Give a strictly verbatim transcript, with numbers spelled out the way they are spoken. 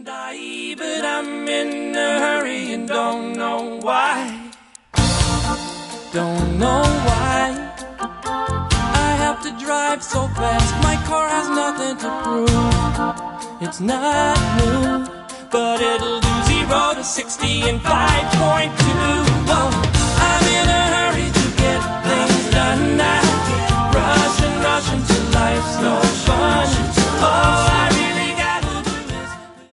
die, but I'm in a hurry and don't know why. Don't know why I have to drive so fast. My car has nothing to prove. It's not new, but it'll do zero to sixty in five point two.